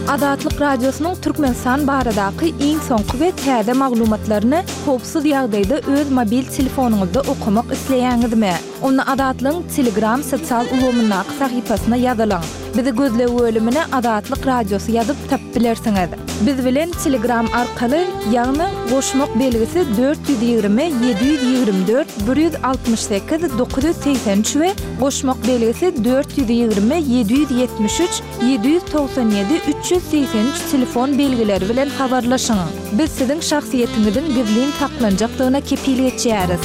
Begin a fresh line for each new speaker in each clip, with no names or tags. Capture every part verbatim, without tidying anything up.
Azatlyk Radiosynyň Türkmenistan baradaky iň soňky we täze maglumatlaryny howpsuz ýagdaýda öz mobil telefonuňyzda okumak isleýäňizmi? Onu Azatlyň Telegram sosial ulgamyna sahypasyna ýazylaň. Bizi gözle bölümine Azatlyk Radiosy ýazyp tapylersiňiz. Biz bilen Telegram arkaly ýagny goşmak belgisi dört yüz ýygrimi yedi yüz ýygrimi dört bir yüz altymyş sekiz dokuz yüz seksen üç we goşmak belgisi dört yüz ýygrimi yedi yüz ýetmiş üç yedi yüz togsan ýedi üç yüz seksen üç telefon belgileri bilen habarlaşyň. Biz siziň şahsiýetiňizin gizlin saklanjakdygyna kepillik etýäris.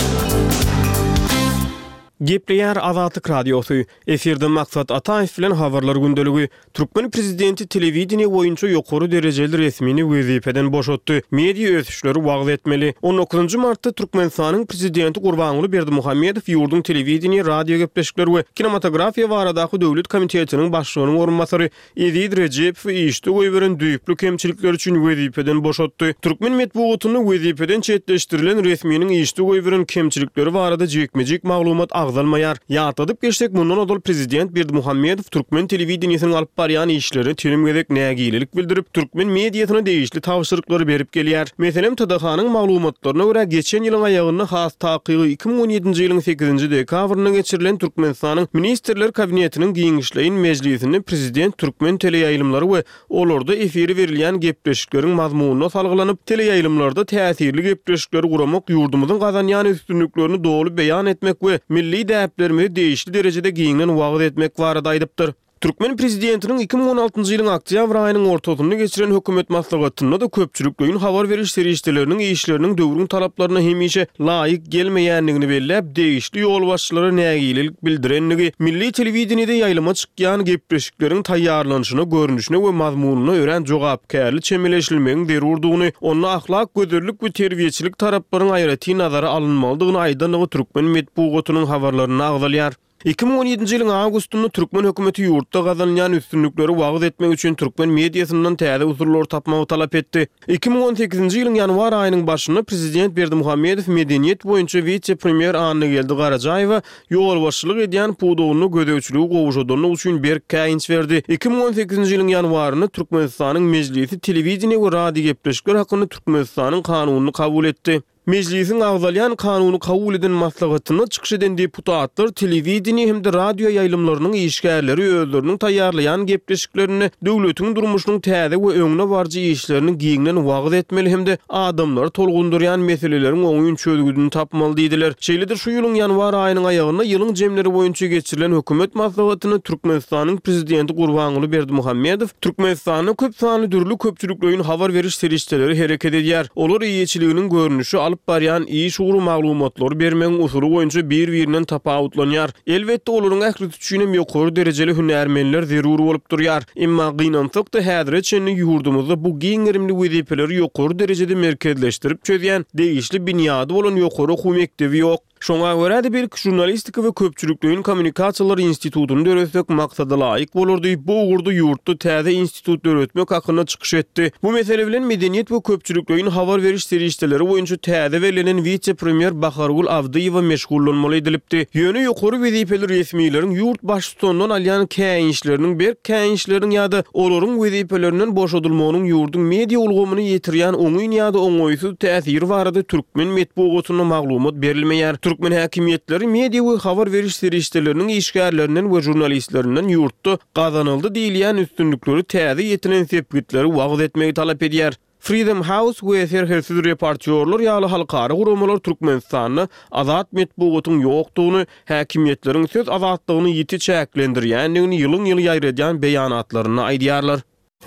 Gepleýär Azatlyk Radiosu. Eferde Maksat Ataýew bilen habarlar gündeligi. Türkmen prezidenti telewiziýa boýunça ýokary derejeli resmini wezipeden boşatdy. Media ösüşleri wagt etmeli. on dokuzunçy martda Türkmenistanyň prezidenti Gurbanuly Berdimuhammedow ýurdun telewiziýa, radio gepleşikleri we kinematografiýa baradaky döwlet komitetiniň başlygynyň orunmasary Edid Rejepow işde goýberen düýüklü kemçilikler üçin wezipeden boşatdy. Türkmen medeniýetini wezipeden çetleşdirilen resminiň işde goýberen kemçilikleri barada jekmejek maglumat agzalmaýar. Ýatadyp geçsek mundan odul prezident Berdimuhammedow Türkmen telewiziýasynyň alyp barýan işleri terimgedek nägilik bildirip Türkmen mediasyna degişli tawşyryklary berip gelýär. Meselem T D H-nyň maglumatlaryna görä geçen ýylyň aýagyny has takygy iki ming on ýedinji ýylyň sekizinji dekabryna geçirilen Türkmenistanyň ministrler kabinetiniň giňişleýin mejlisinde prezident Türkmen teleýaýlymlary we olarda efiri berilýän gepleşikleriň mazmunyna salgylanyp teleýaýlymlarda täsirli gepleşikleri guramak ýurdumyzyň gazanýan üstünlüklerini dogry beýan etmek we milli däplerimizi değişli derecede giňden wagt etmek barada aýdypdyr. Türkmen prezidentiniň iki ming on altynjy ýylyň oktýabr aýynyň ortasyny geçiren hökümet maslahatynda da köpçülikligiň habar beriş serişçileriniň işleriniň döwrüň talaplaryna hemişe laýyk gelmeýänligini belläp değişli ýol başçylary nägilik bildirenligi, milli telewiziýada ýaýlama çykýan gepleşikleriň taýýarlanyşyna, görnüşine we mazmunyna ören jogapkärli çemeleşilmegiň derurdugyny, onu ahlak, gözellik we terbiýeçilik taraplaryň aýraty nazara alınmalydygyny aýdanygy Türkmen medeniýetiniň habarlaryna agzalýar. iki ming on ýedinji ýylyň awgustunda Türkmen hökümeti ýurtda gazanýan üstünlükleri wagt etmek üçin Türkmen mediasyndan täze usullar tapmagy talap etdi. iki ming on sekizinji ýylyň ýanwar aýynyň başynda prezident Berdimuhammedow medeniýet boýunça vice-premier Anna Geldi Garajaýewa ýol başçylyk edýän pudugyny gödäwçiligi gowuşadyny üçin berk käýinç berdi. iki ming on sekizinji ýylyň ýanwaryny Türkmenistanyň mejlisi telewiziýa we radio gepleşikler hakyny Türkmenistanyň kanunyny kabul etdi. Meclisin agzalyan kanunu kabul eden maslahatyny çykyş eden deputatlar telewiziýa hem-de radio ýaýlymlarynyň işgärleri özleriniň taýýarlayan gepleşiklerini döwletiň durmuşynyň täze we öňüne barjy işlerini giňden wagt etmeli hem-de adamlar tolgundurýan meselelerin oňun çözgüdini tapmaly diýdiler. Şeýledir şu ýylyň ýanwar aýynyň aýagyna ýylyň jemleri boýunça geçirilen hökümet maslahatyny Türkmenistanyň prezidenti Gurbanuly Berdimuhammedow Türkmenistanyň köp sanly dürli köpçüliklerin habar beriş serişçileri hereket edýär. Olar ýeçiliginiň görnüşi alyp baryan iş uğru maglumatlary bermeň usuly boýunça bir-birinden tapawutlanýar. Elbetde olaryň ähli tüçünem ýokary derejeli hünärmenler zerur bolup durýar. Emma gynançykda häzir çenli ýurdumyzda bu giňerimli wezipeleri ýokary derejede merkezleşdirip çözýän degişli binýady bolan ýokary okuw mekdebi ýok. Şoňa görä bir jurnalistika we köpçülikligiň kommunikasiýalary institutuny döretmek maksada laýyk bolardy. Bu ugurda ýurtda täze institut döretmek hakyna çykyş etdi. Bu mesele bilen medeniýet we köpçülikligiň habar beriş serişçileri boýunça täze verilen vice-premier Bahargul Avdiýewa meşgullanmaly edilipdi. Ýöne ýokary wezipeli resmiýleriň ýurt başçysynyň alýan käýinçleriniň bir käýinçleriniň ýa-da olaryň wezipeleriniň boşadylmagynyň ýurdun media ulgamyny ýetirýän oňuň ýa-da oňoýsuz täsiri barada Türkmen medeniýetine maglumat berilmeýär. Türkmen häkimiýetleri media we habar beriş serişçileriniň işgärlerinden we jurnalistlerinden ýurtda gazanyldy diýilýän üstünlükleri täze ýetilen sepgitleri wagt etmegi talap edýär. Freedom House we serhersiz reportýorlar ýaly halkara guramalar Türkmenistanyny azat medeniýetiniň ýokdugyny, häkimiýetleriň söz azatlygyny ýiti çäklendirýändigini ýylyň ýyly ýaýradýan beýanatlaryny aýdýarlar.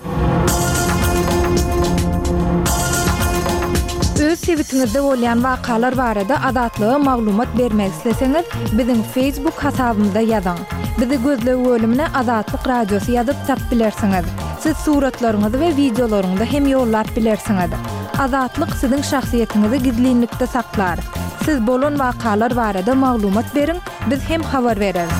Öz sewitingizde bolýan wakalar barada azatlyga maglumat bermek isleseňiz, biziň Facebook hasabymyzda ýazyň. Bizi gözle bölümine Azatlyk Radiosy ýazyp tapylersiňiz. Siz suratlaryňyzy we videolaryňyzy hem ýollap bilersiňiz. Azatlyk siziň şahsiýetiniňizi gizlinlikde saklar. Siz bolan wakalar barada maglumat beriň, biz hem habar bereriz.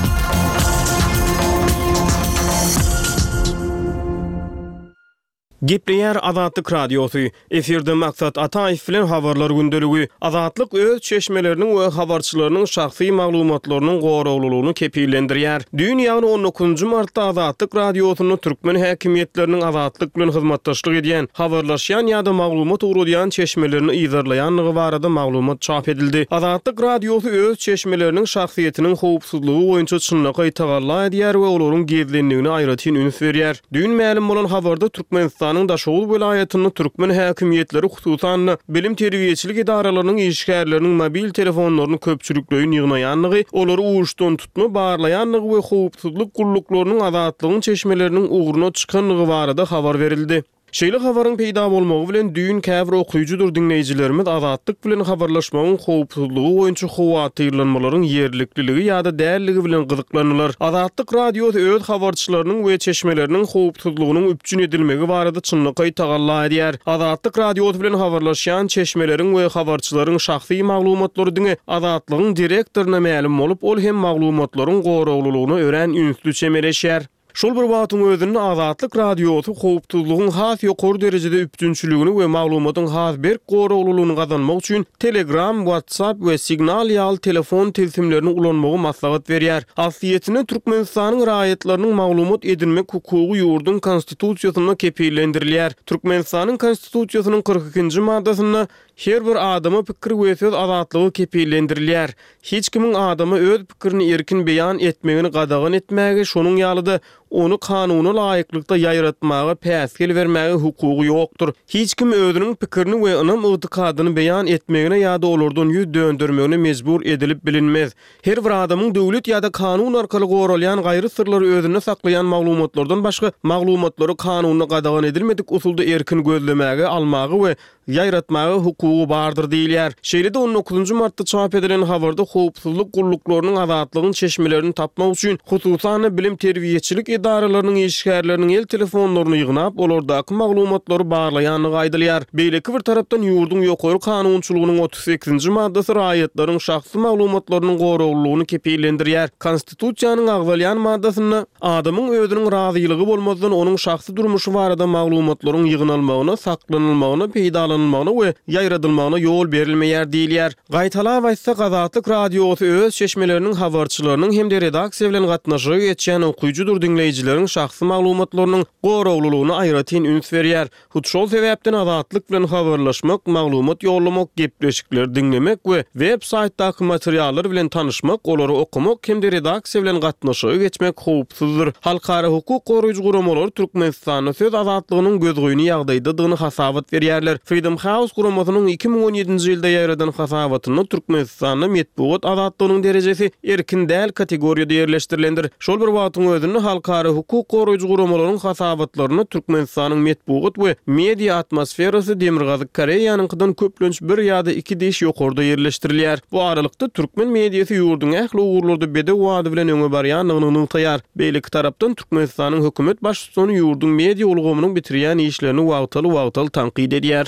Gepleýär Azatlyk radiosu. Eferde maksat Ataýew bilen habarlar gündeligi. Azatlyk öz çeşmeleriniň we habarçylarynyň şahsy maglumatlarynyň goraglylygyny kepillendirýär. Dünýäni on dokuzunçy martda Azatlyk radiosyny türkmen häkimetleriniň azatlyk bilen hyzmatdaşlyk edýän, habarlaşýan ýa-da maglumat ugrudýan çeşmelerini ýyzarlaýanlygy barada maglumat çap edildi. Azatlyk radiosu öz çeşmeleriniň şahsiýetiniň howpsuzlygy boýunça çynlyga ýetagalla edýär we olaryň gezlenligini aýratyn üns berýär. Dün ma'lum bolan habarda Türkmenistan da şol welaýatyny türkmen häkimetleri hususan bilim terbiýeçilik idaralarynyň işgärleriniň mobil telefonlaryny köpçülikleýin ýygnaýanlygy, olary uýuşdan tutma barlaýanlygy we howpsuzlyk gullyklarynyň azatlygyň çeşmeleriniň ugruna çykanlygy barada habar berildi. Şeýle habaryň peýda bolmagy bilen düýün käbir okuyucudur dinleýijilerimiz azatlyk bilen habarlaşmagyň howpsuzlygy boýunça howatyrlanmalaryň ýerlikliligi ýa-da dälligi bilen gyzyklanýar. Azatlyk radio öz habarçylarynyň we çeşmeleriniň howpsuzlygynyň üpçün edilmegi barada çynlyga ýetagalla edýär. Azatlyk radio bilen habarlaşýan çeşmeleriň we habarçylaryň şahsy maglumatlary diňe azatlygyň direktoryna ma'lum bolup, ol hem maglumatlaryň goraglylygyny ören ünsli çemeleşýär. Şol bir wagtyň özünde Azatlyk radiosy howpsuzlygyň has ýokary derejede üpçünçüligini we maglumatyň has bir goraglylygyny gazanmak üçin Telegram, WhatsApp we Signal ýaly telefon tilsimlerini ulanmagy maslahat berýär. Asliyetini Türkmenistanyň raýatlarynyň maglumat edilmek hukugy ýurdun konstitusiýasyna kepillendirilýär. Türkmenistanyň konstitusiýasynyň kırk ikinji maddasynda her bir adama pikir we söz azatlygy kepillendirilýär. Hiç kimiň adama öz pikirini erkin beýan etmegini gadagan etmäge, şonuň ýalyda onu kanuny laýyklykda ýaýratmagy, päsgel bermäge hukugy ýokdur. Hiç kim özüniň pikirini we ynam ýytykadyny beýan etmegine ýa-da olardan ýüz döndürmegine mejbur edilip bilinmez. Her bir adamyň döwlet ýa-da kanun arkaly goralýan gaýry sirleri özüne saklaýan maglumatlardan başga maglumatlary kanuny gadagan edilmedik usulda erkin gözlemäge, almagy we ýaýratmagy hukugy bardyr diýilýär. Şeýle-de on dokuzunçy martda çap edilen habarda howpsuzlyk gullyklarynyň azatlygyny çeşmelerini tapmak üçin hususan bilim terbiýeçilik idaralarynyň işgärleriniň el telefonlaryny ýygnap, olardaky maglumatlary barlaýanlygy aýdylýar. Beýleki bir tarapdan ýurdun ýokary kanunçylygynyň otuz sekizinçi maddasy raýatlaryň şahsy maglumatlarynyň goraglylygyny kepillendirýär. Konstitusiýanyň agzalýan maddasyna adamyň özüniň razylygy bolmazdan onuň şahsy durmuşy barada maglumatlaryň ýygnalmagyna, saklanylmagyna, peýdalanmagyna we ýaýradylmagyna ýol berilmeýär diýilýär. Gaýtala baýsa Azatlyk radiosy öz çeşmeleriniň habarçylarynyň hem de redaksiýa bilen gatnaşyk etýän okuyucudur dinleýijileriň şahsy maglumatlarynyň goraglylygyny aýratyn üns berýär. Şol sebäpden Azatlyk bilen habarlaşmak, maglumat ýollamak, gepleşikler dinlemek we web saytdaky materiallar bilen tanyşmak, olary okumak hem de redaksiýa bilen gatnaşyk etmek howpsuzdur. Halkara hukuk goraýjy guramalary Türkmenistanyň söz azatlygynyň gözgoýuny ýagdaýdadygyny hasabat berýärler. Freedom House guramasynyň iki ming on ýedinçi ýylda ýaradan hasabatyny Türkmenistanyň metbuat azatlygynyň derejesi erkin däl kategoriýada ýerleşdirilendir. Şol bir wagtyň özünde halkara hukuk goraýjy guramalaryň hasabatlaryny Türkmenistanyň metbuat we media atmosferasy Demirgazy Koreýanyňkydan köplenç bir ýa-da iki diş ýokarda ýerleşdirilýär. Bu aralykda türkmen mediýasy ýurdun ähli ugurlarda bede wady bilen öňe barýanlygyny ýytaýar. Beýleki tarapdan Türkmenistanyň hökümet başçysyny ýurdun media ulgamynyň bitirýän işlerini wagtaly-wagtaly tanqid edýär.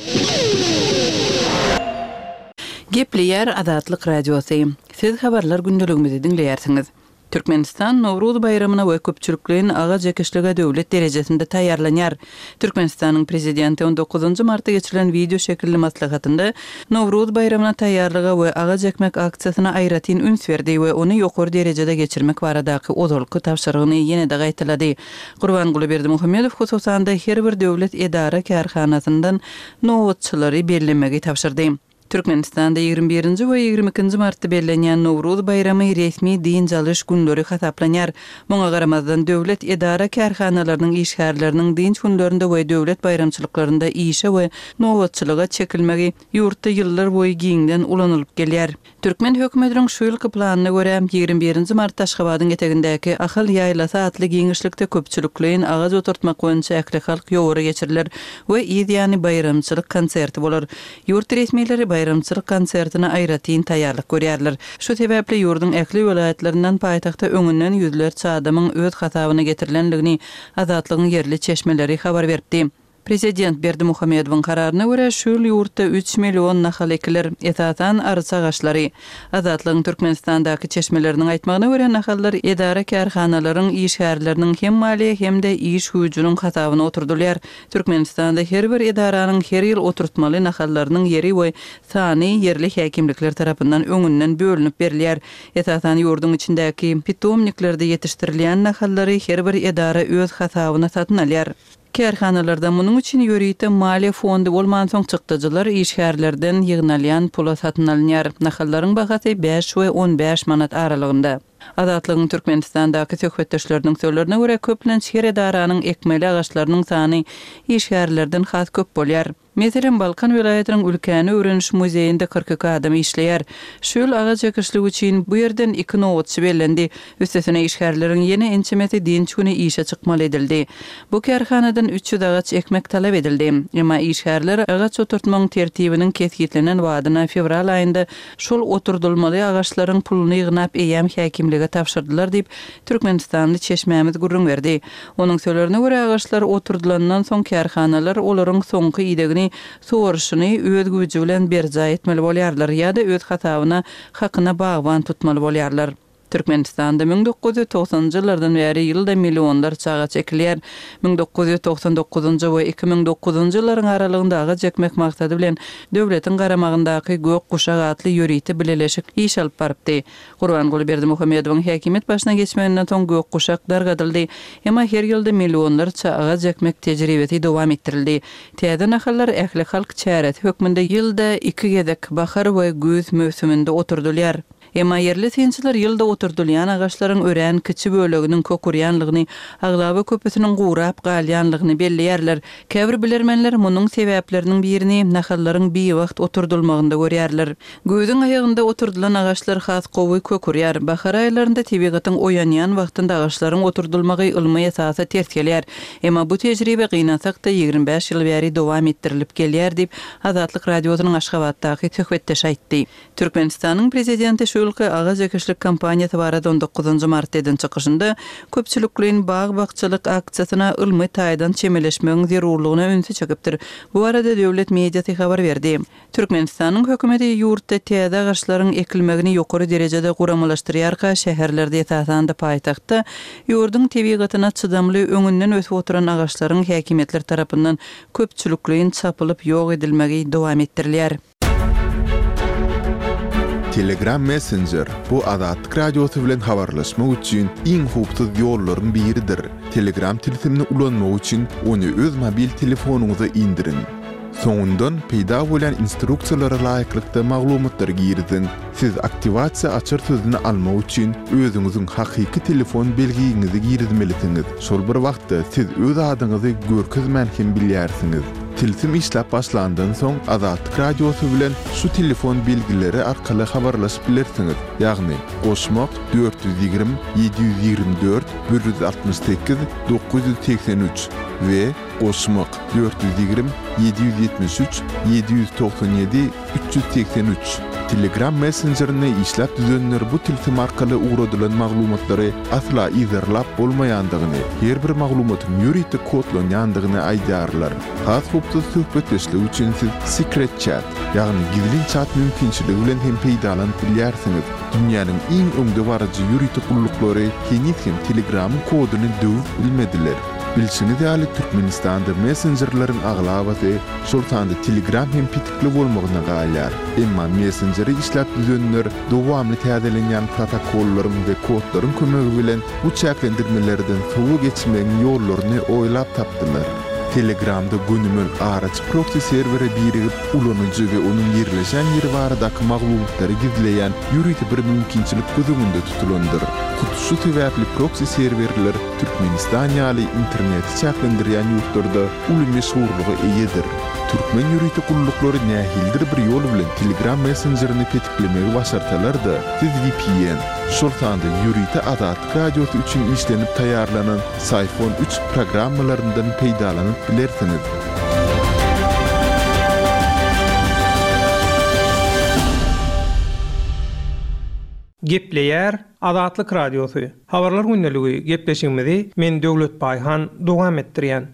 Gepleýär Azatlyk radiosy. Siz habarlar gündeligimizi dinleýärsiňiz. Türkmenistan Nowruz bayramyna we köpçülikliň aga jekeşlige döwlet derejesinde taýýarlanýar. Türkmenistanyň prezidenti on dokuzunçy martda geçirilen video şekilli maslahatynda Nowruz bayramyna taýýarlygy we aga jekmek aksiýasyna aýratyn üns berdi we ony ýokary derejede geçirmek baradaky ozalky tapşyrygyny ýene-de gaýtylady. Gurbanguly Berdimuhammedow hususan da her bir döwlet edara kärhanasyndan nowatçylary bellemegi tapşyrdy. Türkmenistanda ýygrimi birinçi we ýygrimi ikinçi martda bellenýän Nowruz bayramy resmi din çalyş günleri hasaplanýar. Muňa garamazdan döwlet edara kärhanalarynyň işgärleriniň din günlerinde we döwlet bayramçylyklarynda işe we nowatçylyga çekilmegi ýurtda ýyllar boýy giňden ulanylyp gelýär. Türkmen hökümetiniň şu ýylky planyna görä ýygrimi birinçi martda Aşgabatyň etegindäki Ahyl ýaýlasy atly giňişlikde köpçülikliň agaz oturtmak boýunça äkli halk ýogary geçiriler we ýygyany bayramçylyk konserti bolar. Ýurt resmiýetleri bayramçylyk konsertine aýratyn taýýarlyk görýärler. Şu sebäple ýurdun äkli welaýatlarinden paýtagta öňünden ýüzlerçe adamyň öz hasabyna getirilenligini Azatlygyň yerli çeşmeleri habar berdi. Prezident Berdimuhammedowyň kararyna görä şol ýurtda üç million nahal ekiler. Etatan arsa agaçlary. Azatlygyň Türkmenistandaky çeşmeleriniň aýtmagyna görä nahallar edara karhanalaryň işgärleriniň hem maliýe hem de iş güýjüniň hatabyna oturdylýar. Türkmenistanda her bir edaranyň her ýyl oturtmaly nahallarynyň yeri we sany yerli häkimlikler tarapyndan öňünden bölünip berilýär. Etatan ýurdun içindäki pitomniklerde ýetişdirilýän nahallary her bir edara öz hatabyna satyn alýar. Kerhanalarda munyň üçin ýörüýte maliýe fondy bolman soň çykdyjylar işgärlerden ýygnalýan pula satyn alýar. Nahallaryň bahasy beş we on beş manat aralygynda. Azatlygyň Türkmenistandaky söhbetdeşleriniň sözlerine görä köplen şehir edaranyň ekmeli agaçlarynyň sany işgärlerden has köp bolýar. Meselen Balkan vilayatynyň ülkäni öwreniş muzeýinde kırk iki adam işleýär. Şol agaç ýakşylygy üçin bu ýerden iki nowatçy bellendi. Üstesine işgärleriň ýene ençemeti dinç güni işe çykmaly edildi. Bu kerhanadan üç yüz agaç ekmek talap edildi. Emma işgärler agaç oturtmaň tertibiniň kesgitlenen wadyna fevral aýynda şol oturdulmaly agaçlaryň puluny ýygnap eýem häkimlige tapşyrdylar diýip Türkmenistanly çeşmämiz gurrun berdi. Onuň sözlerine görä agaçlar oturdulandan soň kerhanalar olaryň soňky ýedegini soğurşuny öz güýji bilen berja etmeli bolýarlar ýa-da öz hatabyna hakyna bagwan tutmaly bolýarlar. Türkmenistanda bin dokuz yüz toksanyňjy ýyllardan beri ýylda millionlar çağa çekilýär. bin dokuz yüz toksan dokuzunjy we iki bin dokuzunjy ýyllaryň aralygyndaky jekmek maksady bilen döwletiň garamagyndaky gök guşak atly ýörüýte bileleşik iş alyp barypdy. Gurbanguly Berdimuhammedowyň häkimet başyna geçmegenden soň gök guşak dargadyldy. Emma her ýylda millionlar çağa jekmek tejribesi dowam etdirildi. Täze nahallar ähli halk çäret hökmünde ýylda iki gezek bahar we güz mövsüminde oturdylýar. Emma yerli tinçiler ýylda oturdylýan agaçlaryň örän kiçi böleginiň kökurýanlygyny, aglaby köpüsiniň gurap galýanlygyny belleýärler. Käbir bilermenler munyň sebäpleriniň birini nahallaryň beýwagt oturdulmagynda görýärler. Göýdüň aýagynda oturdulan agaçlar has gowy kökurýär. Bahar aýlarynda tebigatyň oýanýan wagtynda agaçlaryň oturdulmagy ylmy esasy ters gelýär. Emma bu tejribe gynasakda ýygrimi beş ýyl bäri dowam etdirilip gelýär diýip Azatlyk radiosynyň Aşgabatdaky söhbetdeş aýtdy. Türkmenistanyň prezidenti Ülke Ağaç Ekişlik kampaniýasy barada on dokuzunjy martdan çykyşynda köpçülikliň bag bakçylyk aksiýasyna ylmy taýdan çemeleşmegiň zerurlygyna öňsü çekipdir. Bu arada döwlet mediýasy habar berdi. Türkmenistanyň hökümeti ýurtda täze agaçlaryň ekilmegini ýokary derejede guramlaşdyrýarka şäherlerde ýetatanda paýtagtda ýurdun tebigatyna çydamly öňünden ösüp oturan agaçlaryň häkimetler tarapyndan köpçülikliň çapylyp ýok edilmegi dowam etdirilýär.
Telegram Messenger bu Azatlyk radiosu bilen habarlaşmak üçin iň hupsuz ýollaryň biridir. Telegram tilsimini ulanmak üçin onu öz mobil telefonuňyza indirin. Soňundan peýda bolan instruksiýalara laýyklykda maglumatlar girdin. Siz aktivasiýa açar sözüni almak üçin özüňiziň hakyky telefon belgiňizi girdmelisiniz. Şol bir wagtda siz öz adyňyzy görkezmän hem bilýärsiňiz. Tilsim işläp başlandan soň Azatlyk radiosu bilen şu telefon belgileri arkaly habarlaşyp bilersiňiz. Ýagny goşmak dört yüz ýygrimi ýedi yüz ýygrimi dört bir yüz altmyş sekiz dokuz yüz seksen üç we goşmak dört yüz ýygrimi ýedi yüz ýetmiş üç ýedi yüz toksan ýedi üç yüz seksen üç. Telegram Messenger'ine işläp düzenler bu tilsim arkaly ugradylan maglumatlary asla izarlap bolmaýandygyny, her bir maglumatyň ýörüýte kodlanýandygyny aýdarlar. Has hupsuz söhbetleşlik üçin siz secret chat, ýagny gizli chat mümkinçiligi bilen hem peýdalanyp bilýärsiňiz. Dünýäniň iň öňde barajy ýörüýte gullyklary henüz hem Telegram koduny döwüp bilmediler. Bilşini däli Türkmenistanda messengerlaryň aglabaty şol sanda Telegram hem pitikli bolmagyna galýar. Emma Messenger'i işläp düzenler dowamly täzelenýän protokollaryň we kodlaryň kömegi bilen bu çäklendirmelerden sowu geçmegiň ýollaryny oýlap tapdylar. Telegramda günümül araç proxy servere birigip ulanıcı ve onun yerleşen yeri baradaky maglumatlary gizleyen ýürüýte bir mümkinçilik gözüňünde tutulandyr. Şu sebäpli proxy serverler Türkmenistan ýaly internet çäklendirýän ýurtlarda uly meşhurlygy eýedir. Türkmen ýürüýte gullyklary nähildir bir ýol bilen Telegram Messengerini petiklemegi başarsalar-da, siz V P N, şol sanda ýürüýte Azatlyk radiosu üçin işlenip taýarlanan Sayfon üç programmalaryndan peýdalanyp bilersiňiz.
Gepleýär Azatlyk radiosu. Habarlar gündəligi gepleşigimizi men Döwlet Baýhan dowam etdirýän.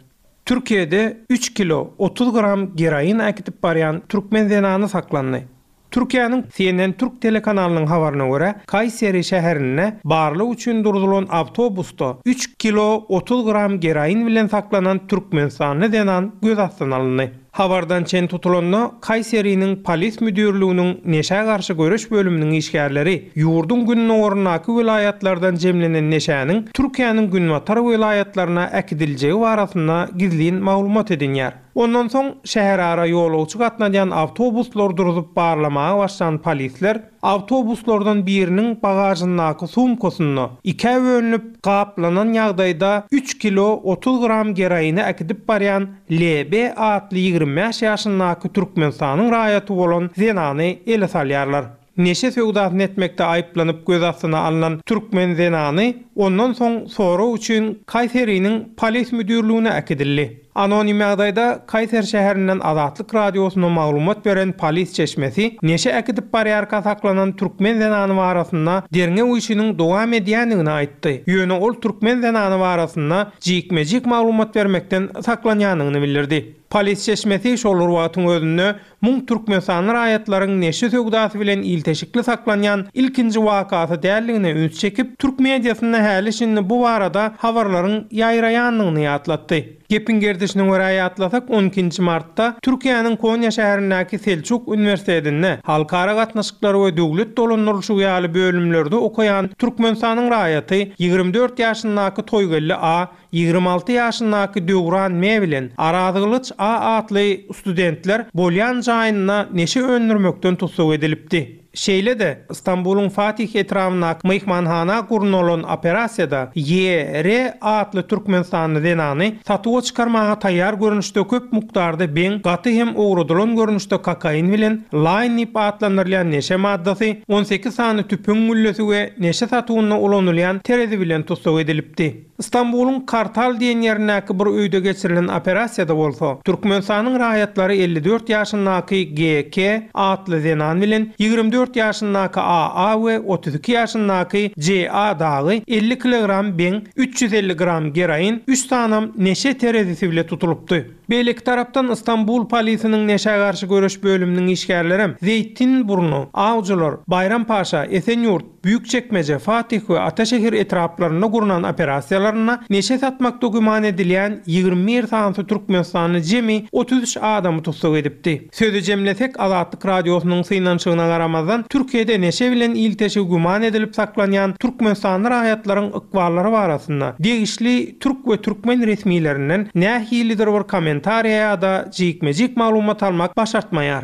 Türkiye'de üç kilo otuz gram gerayin akitip baryan Türkmen zenanı saklandı. Türkiýanyň C N N Türk telekanalynyň habaryna görä, Kayseri şäherine barly üçin durdurulan awtobusda üç kilo otuz gram gerayin bilen saklanan Türkmen sanyny denan göz astyna alyndy. Habardan çen tutulanda Kayseri'nin polis müdürlüğünün neşe karşı görüş bölümünün işgärleri yurdun gününe ornaky vilayatlardan jemlenen neşäniň Türkiýanyň günwatar vilayatlaryna äkidiljeği barasynda gizlin maglumat edinýär. Ondan soň şäher ara ýolagçy gatnajan awtobuslar durup barlamaga başlayan polisler awtobuslardan biriniň bagajyndaky sumkasyny iki bölünip gaplanan ýagdaýda üç kilo otuz gram geraýiny äkidip barýan L B atly ýygrimi beş ýaşyndaky Türkmenistanyň raýaty bolan Zenany ele salýarlar. Neşe söwdasyny etmekde aýyplanyp göz astyna alynan Türkmen Zenany ondan soň sora üçin Kayseri'niň polis müdürlüğüne äkidildi. Anonim ýagdaýda Kayser şäherinden Azatlyk radiosyna maglumat beren polis çeşmesi neşe äkidip barýarka saklanan Türkmen Zenany barasynda derňe uýuşynyň dowam edýändigini aýtdy. Ýöne ol Türkmen Zenany barasynda jikmejik maglumat bermekden saklanýanyny bildirdi. Polis çeşmesi şolur wagtyň özünde muň Türkmenistan raýatlaryň neşe söwdasy bilen ilteşikli saklanýan ilkinji wakasy däldigine üns çekip Türk mediasyna häli şinni bu barada habarlaryň ýaýraýanlygyny ýatlatdy. Gepin gerdişine göre atlasak on ikinci martda Türkiýanyň Konya şäherindäki Selçuk Üniversitetinde halkara gatnaşyklary we döwlet dolandyrylşy ýaly bölümlerde okayan Türkmenistanyň raýaty ýygrimi dört ýaşyndaky Toýgelli A, ýygrimi alty ýaşyndaky Döwran M bilen Aradygylyç A atly studentler bolýan jaýyna neşe öndürmekden tutsak edilipdi. Şeýle de İstanbul'un Fatih etrafyndaky mehmanhana gurnulan operasiýada Y R atly Türkmenistanyň Zenany satyga çykarmaga taýýar görnüşde köp mukdarda ben gaty hem ogrudylan görnüşde kokain bilen line-up atlandyrylýan neşe maddasy on sekiz sany tüpüň güllesi we neşe satygyna ulanylýan terezi bilen tutsak edilipdi. İstanbul'un Kartal diýen ýerindäki bir öýde geçirilen operasiýada bolsa, Türkmenistanyň raýatlary elli dört ýaşyndaky G K atly Zenan bilen ýygrimi dört ýaşyndaky A A we otuz iki ýaşyndaky C A dagy elli kilogram ben, üç yüz elli gram gerayin, üç sanam neşe terezisi bile tutulupdy. Beýleki tarapdan İstanbul polisiniň neşe garşy görüş bölüminiň işgärleri Zeytinburnu, Awjylar, Bayrampaşa, Esenyurt, Büyükçekmece, Fatih we Ataşehir etraplaryna gurulan operasiýalaryna neşe satmakda güman edilýän ýygrimi bir sansy Türkmenistanyň jemi otuz üç adamy tutsak edipdi. Sözü jemlesek Azatlyk radiosynyň synançygyna garamazdan Türkiýede neşe bilen ilteşi güman edilip saklanýan Türkmenistan raýatlaryň ykballary barasynda degişli Türk we Türkmen resmiýetlerinden nähilidir bir komentariýa ýa-da jikmejik maglumat almak başartmaýar.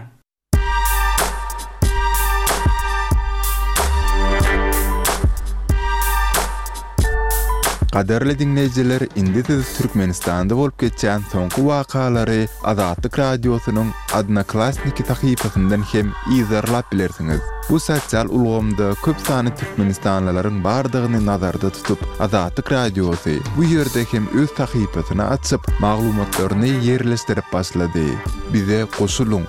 Kaderli dinleyiciler, indi siz Türkmenistan'da bolup geçen soňky wakalary Azatlyk radiosynyň Adnaklasniki tahypasyndan hem izarlap bilersiňiz. Bu sosial ulgamda köp sany Türkmenistanlylaryň bardygyny nazarda tutup Azatlyk radiosy bu ýerde hem öz tahypasyny açyp maglumatlaryny ýerleşdirip başlady. Bize goşuluň.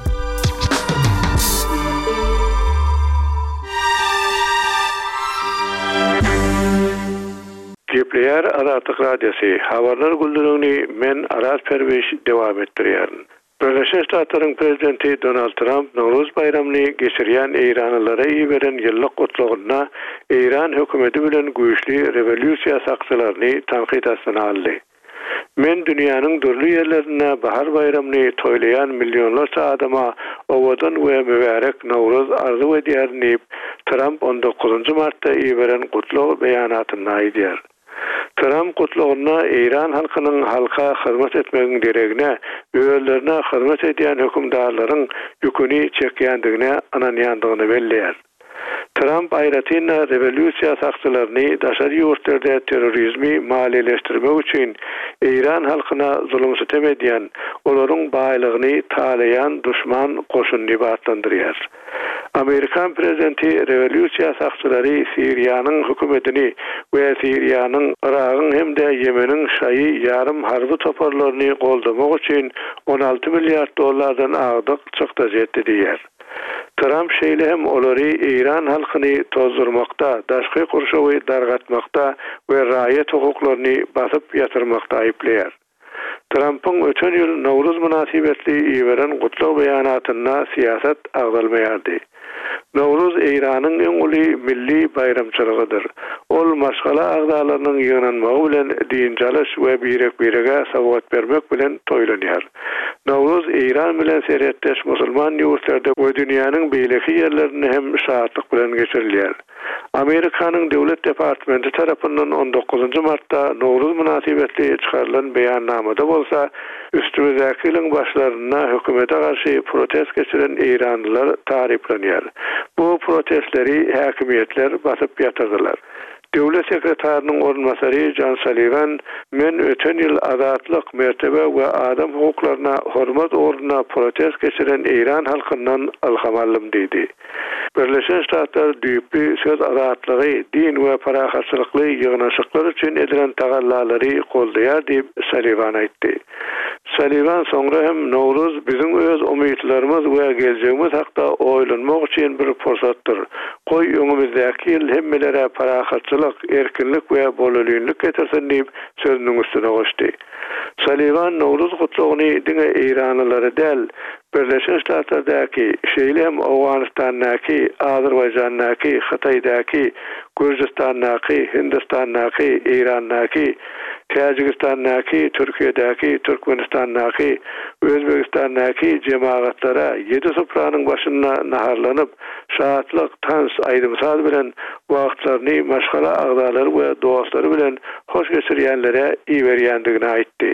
Gepleýär Azatlyk radiosu habarlar güldürüňi men Aras Perweş dowam etdirýär. Birleşik Ştatlaryň prezidenti Donald Trump Nowruz bayramyny geçirýän Eýranlylara ýiberen ýyllyk gutlugyna Eýran hökümeti bilen güýçli rewolýusiýa sakçylaryny tanqid astyna aldy. Men dünýäniň dürli ýerlerinde bahar bayramyny toýlayan milyonlarça adama owadan we mübarek Nowruz arzu edýär. Trump on dokuzunçy martda ýiberen gutlug beýanatyny aýdýar. Trump gutlugyna Eýran halkynyň halka hyzmat etmegiň deregine, öýlerine hyzmat edýän hökümdarlaryň ýüküni çekýändigine ananýandygyny belleýär. Trump aýratyna rewolýusiýa sakçylaryny daşary ýurtlarda terrorizmi maliýeleşdirmek üçin Eýran halkyna zulüm sitem edýän, olaryň baýlygyny talaýan düşman goşun diýip adlandyrýar. Amerikan prezidenti rewolýusiýa sakçylary Siriýanyň hökümetini we Siriýanyň Iragyň hemde Yemeniň şaý ýarym harby toparlaryny goldamak üçin on alty milliard dollardan agdyk çykda jetdi diýer. Trump şeýle hem olary Eýran halkyny tozdurmakda, daşky gurşawy dargatmakda we raýat hukuklaryny basyp ýatyrmakda aýplaýar. Trump'ın ötön ýyl Nowruz münasibetli ýeberen gutluk beýanatyna siýasat agdalmaýardy. Nowruz Eýranyň iň uly milli bayramçylygydyr. Ol maşgala agdalarynyň ýygnanmagy bilen diýinçaliş we birek-birege sowgat bermek bilen toýlanýar. Nowruz Eýran bilen seretdeş musulman ýurtlarda we dünýäniň beýleki ýerlerini hem şahatlyk bilen geçirilýär. Amerikanyň döwlet departamenti tarapyndan on dokuzunçy martda Nowruz münasibetli çykarylan beýannamada bolsa, üstümizdäki ýylyň başlaryna hökümete garşy protest geçiren Eýranlylar tariplenýär. Bu protestleri häkimetler basyp ýatyrdylar. Döwlet sekretarının ornmasary John Sullivan, men öten ýyl azatlyk, mertebe we adam hukuklaryna hormat orduna protest geçiren Eýran halkyndan ilham aldym diýdi. Birleşen Ştatlar düýpli söz azatlygy, din we parahatçylykly ýygnaşyklar üçin edilen tagallalary goldaýar diýip Sullivan aýtdy. Sullivan soňra hem Nowruz biziň öz umytlarymyz we geljegimiz hakda oýlanmak üçin bir fursatdyr. Goý öňümizdäki ýyl hemmelere parahatçylyk, erkinlik we bolulýanlyk getirsin diýip sözüniň üstüne goşdy. Sullivan Nowruz gutlugyny diňe Eýranlylary däl, Birleşen Ştatlardaky, şeýlem Awganystandaky, Azerbaýjandaky, Hitaýdaky, Gürjistandaky, Hindistandaky, Eýrandaky, Täjikistandaky, Türkiýedaky, Türkmenistandaky, Özbegistandaky jemaatlara ýedi supranyň başynda naharlanyp, şahatlyk, tans, aýdymsal bilen wagtlaryny maşgala agdalary we dostlary bilen hoş geçirýänlere iýerýändigini aýtdy.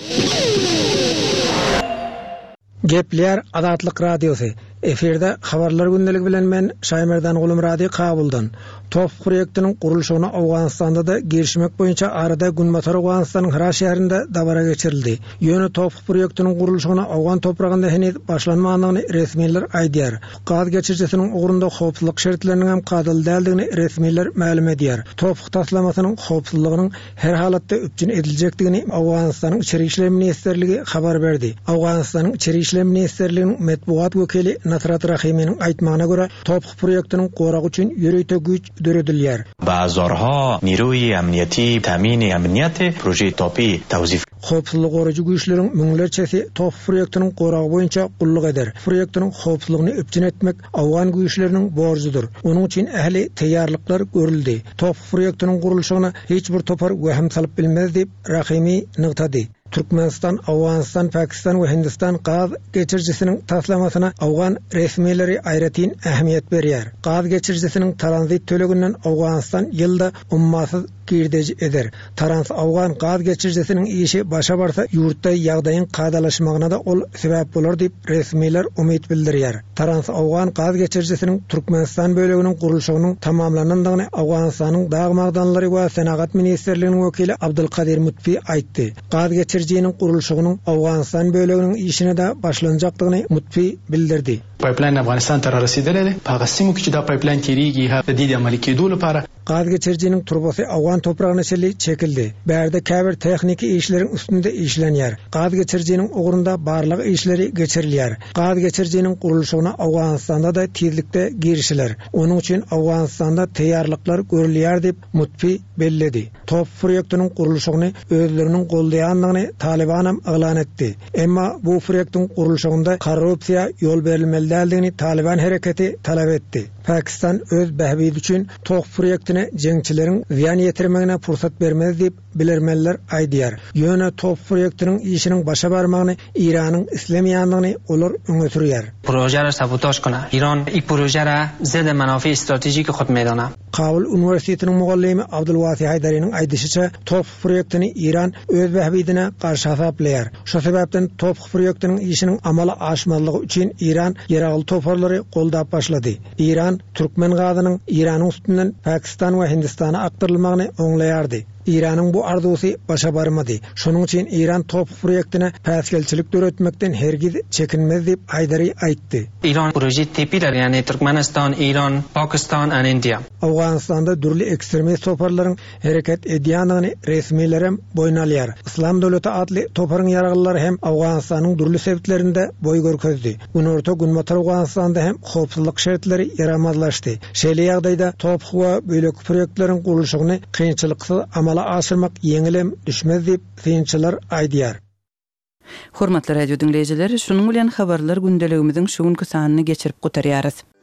Gepler Adatlyk Radiosu. Eferde habarlar gündelik bilen men Şaýmerdan Gulum Radio Kabuldan. Top proýektiniň gurulşyna Awganistanda da girişmek boýunça arada Günbatar Awganistanyň Hira şäherinde dabara geçirildi. Ýöne top proýektiniň gurulşyna Awgan topragynda henüz başlanmagyny resmiler aýdýar. Gaz geçirjesiniň ugrunda howpsuzlyk şertleriniň hem gadyl däldigini resmiler ma'lum edýär. Top taslamasynyň howpsuzlygynyň her halatda öpçün ediljekdigini Awganistanyň içeri işler ministrligi habar berdi. Awganistanyň içeri işler ministrliginiň medbuat wekili Nasrat Rahimiň aýtmagyna görä, top proýektiniň goragy üçin ýöreýte güç döredilýär.
Bazarha niroy emniyeti tamini emniyeti proje topi tawzif.
Howpsuzlyk goragy güýçleriň müňlerçesi top proýektiniň goragy boýunça gullyk eder. Proýektiniň howpsuzlygyny öpçün etmek Awgan güýçleriniň borjudyr. Onuň üçin ähli taýýarlyklar görüldi. Top proýektiniň gurulşyna hiç bir topar wehim salyp bilmez diýip Rahimi nygtady. Türkmenistan, Awganistan, Pakistan we Hindistan gaz geçirjesiniň taslamasyna Awgan resmileri aýratyn ähmiýet berýär. Gaz geçirjesiniň tranzit töleginden Awganistan ýylda ummasyz girdeji eder. Trans Awgan gaz geçirjesiniň işi başa barsa ýurtda ýagdaýyň gadalaşmagyna da ol sebäp bolar diýip resmiler umyt bildirýär. Trans Awgan gaz geçirjesiniň Türkmenistan böleginiň gurulşynyň tamamlanandygyny Awganistanyň dag magdanlary we senagat ministrliginiň wekili Abdulkadir Mutfi aýtdy. Gaz geçirjeniň gurulşynyň Awganistan böleginiň işine de başlanjakdygyny Mutfi bildirdi.
Pipeline Afganistan tarafı resideledi. Pagasimu kiçida pipeline terigi ha dedi amaliki dolu para.
Gaz geçirjeniň turbasy Awgan topragyna çeli çekildi. Berde käbir techniki işleriň üstünde işlenýär. Gaz geçirjeniň ugrunda barlyk işleri geçirilýär. Gaz geçirjeniň gurulşyna Awganistanda da tezlikde girişiler. Onuň üçin Awganistanda taýýarlyklar görülýär diýip Mutfi belledi. Top proýektiniň gurulşyny özleriniň goldaýanlygyny Taliban hem elan etdi. Emma bu proýektiň gurulşygynda korrupsiýa ýol berilmelidigini Taliban hereketi talap etdi. Pakistan öz bähbidi üçin top proýektine jeňçileriň ziýan ýetirmegine pursat bermez diýip bilermeler aýdýar. Ýöne top proýektiniň işiniň başa barmagyny Iranyň islemýanlygyny olar öňe sürýär.
Proje ra sabotaj kona. İran ik proje ra zede menafi stratejik xud meydana.
Kabul Üniversitetining mugallimi Abdulwasi Haydariň aýdysyça top proýektini Iran öz bähbidine garşy hasaplaýar. Şu sebäpden top proýektiniň işiniň amala aşmalygy üçin Iran ýeragly toparlary goldap başlady. Iran Türkmen gazynyň Iranyň üstünden Pakistan we Hindistana aktarylmagyny oňlaýardy. İran'ın bu arzusu başa barmadı. Şunun için İran top proyektine päsgelçilik döretmekten hergiz çekinmez deyip Haydari aýtdy.
İran proje tepiler yani Türkmenistan, İran, Pakistan and India.
Awganistan'da dürli ekstremist toparlaryň hereket edýändigini resmiler hem boýnalýar. İslam döwleti adly toparyň ýaragylary hem Awganistanyň dürli sebitlerinde boý görkezdi. Unorta Günbatar Awganistanda hem howpsuzlyk şertleri yaramazlaşdy. Şeýle ýagdaýda top we bölek proyektleriň gurulşygyny kynçylyksy amala aşyrmak ýeňilem düşmez diýip synçylar aýdýar.
Hormatly radio dinleyijiler, şunuň bilen habarlar gündeligimiziň şu günkü sanyny geçirip gutarýarys.